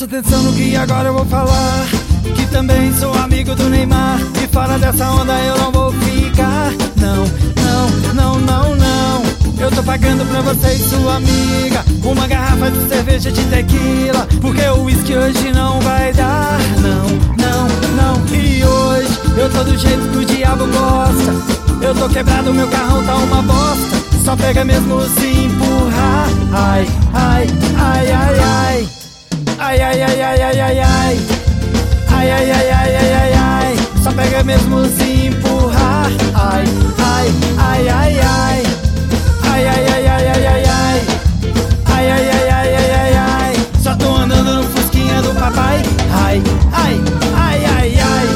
Presta atenção no que agora eu vou falar, que também sou amigo do Neymar. E fora dessa onda eu não vou ficar. Não, não, não, não, não. Eu tô pagando pra você e sua amiga uma garrafa de cerveja de tequila, porque o uísque hoje não vai dar. Não, não, não. E hoje eu tô do jeito que o diabo gosta. Eu tô quebrado, meu carrão tá uma bosta. Só pega mesmo se empurrar. Ai, ai, ai, ai, ai. Ai, ai, ai, ai, ai, ai, ai. Ai, ai, ai, ai, ai, ai, ai. Só pega mesmo se empurrar. Ai, ai, ai, ai, ai. Ai, ai, ai, ai, ai, ai, ai. Ai, ai, ai, ai, ai, ai, ai. Só tô andando no fusquinha do papai. Ai, ai, ai, ai, ai.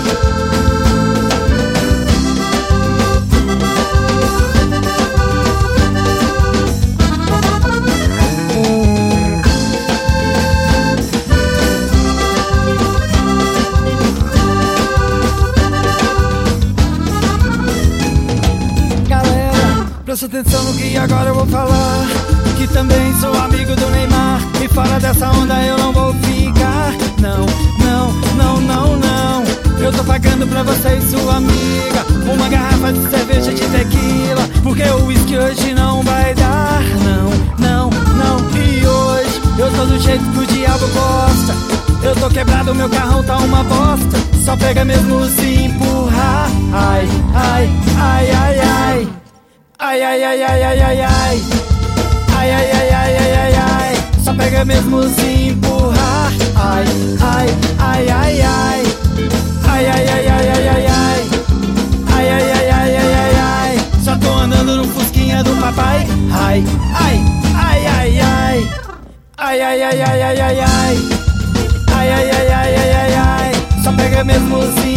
Presta atenção no que agora eu vou falar, que também sou amigo do Neymar. E fora dessa onda eu não vou ficar. Não, não, não, não, não. Eu tô pagando pra você e sua amiga uma garrafa de cerveja de tequila, porque o uísque hoje não vai dar. Não, não, não. E hoje eu tô do jeito que o diabo gosta. Eu tô quebrado, meu carrão tá uma bosta. Só pega mesmo se empurrar. Ai, ai, ai, ai, ai. Ai, ai, ai, ai, ai, ai, ai. Ai, ai, ai, ai, ai, ai, ai. Só pega mesmo se empurrar. Ai, ai, ai, ai, ai. Ai, ai, ai, ai, ai, ai, ai. Ai, ai, ai, ai, ai, ai, ai. Só tô andando no fusquinha do papai. Ai, ai, ai, ai, ai. Ai, ai, ai, ai, ai, ai, ai. Ai, ai, ai, ai, ai, ai, ai. Só pega mesmo se